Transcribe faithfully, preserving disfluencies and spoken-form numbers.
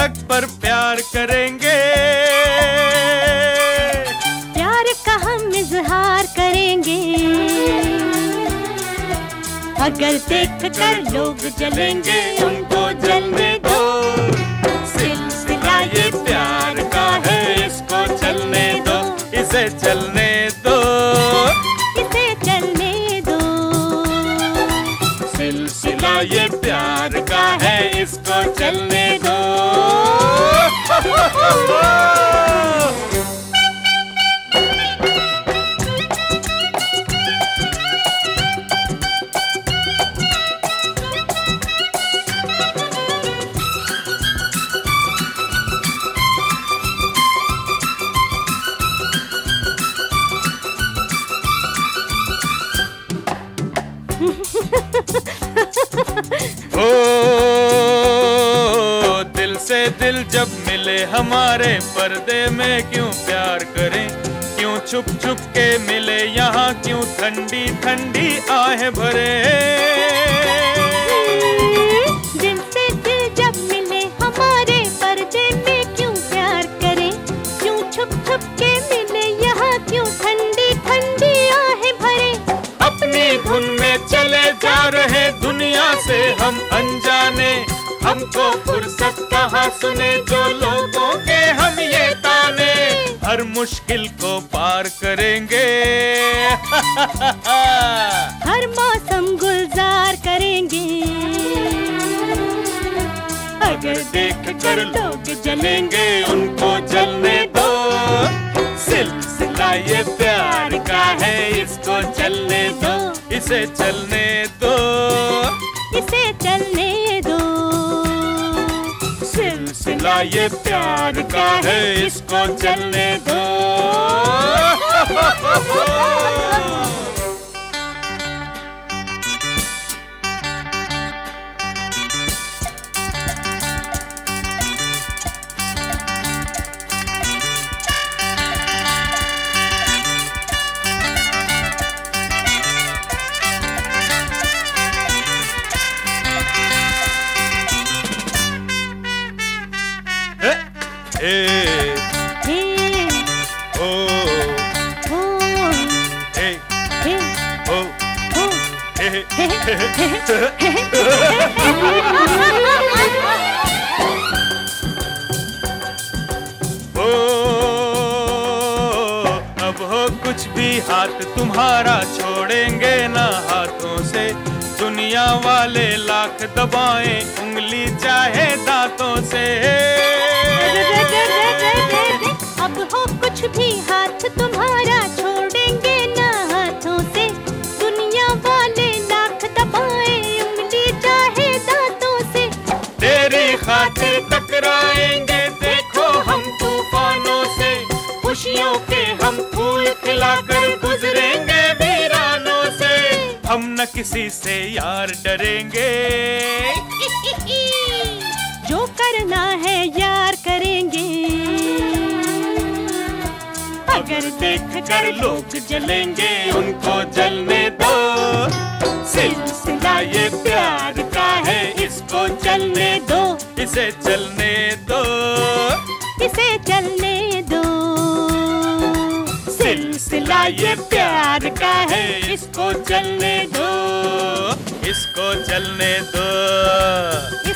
सड़क पर प्यार करेंगे, प्यार का हम इजहार करेंगे। अगर देख कर लोग जलेंगे उनको जलने दो, सिलसिला ये प्यार का है इसको चलने दो, इसे चलने दो, इसे चलने दो। सिलसिला ये प्यार का है इसको चलने दो। ओ दिल से दिल जब मिले हमारे, पर्दे में क्यों प्यार करें, क्यों छुप छुप के मिले यहाँ, क्यों ठंडी ठंडी आहें भरे। दिल से दिल जब मिले हमारे, पर्दे में क्यों प्यार करें, क्यों छुप छुप के मिले यहाँ, क्यों ठंडी ठंडी आहें भरे। अपनी धुन में चले जा रहे दुनिया से हम अनजाने, हमको फुर्सत कहाँ सुने जो लोगों के हम ये ताने। हर मुश्किल को पार करेंगे, हर मौसम गुलजार करेंगे। अगर देख कर लोग जलेंगे उनको जलने दो, सिलसिला ये प्यार का है इसको चलने दो, इसे चलने दो, इसे चलने दो। सिलसिला ये प्यार का है इसको चलने दो। Hey, हे, oh, हो, hey, हे, oh, हो, hey, हे, oh, अब हो कुछ भी हाथ तुम्हारा छोड़ेंगे ना हाथों से, दुनिया वाले लाख दबाएं उंगली चाहे दांतों से। अब हो कुछ भी हाथ तुम्हारा छोड़ेंगे ना हाथों से, दुनिया वाले लाख दबाए उंगली चाहे दांतों से। तेरी खातिर टकराएंगे देखो हम तूफानों से, खुशियों के हम फूल खिलाकर गुजरेंगे वीरानों से। हम न किसी से यार डरेंगे, जो करना है यार करेंगे। अगर देख कर लोग जलेंगे उनको जलने दो, सिलसिला ये प्यार का है इसको चलने दो, इसे चलने दो, इसे चलने दो। सिलसिला ये प्यार का है इसको चलने दो, इसको चलने दो।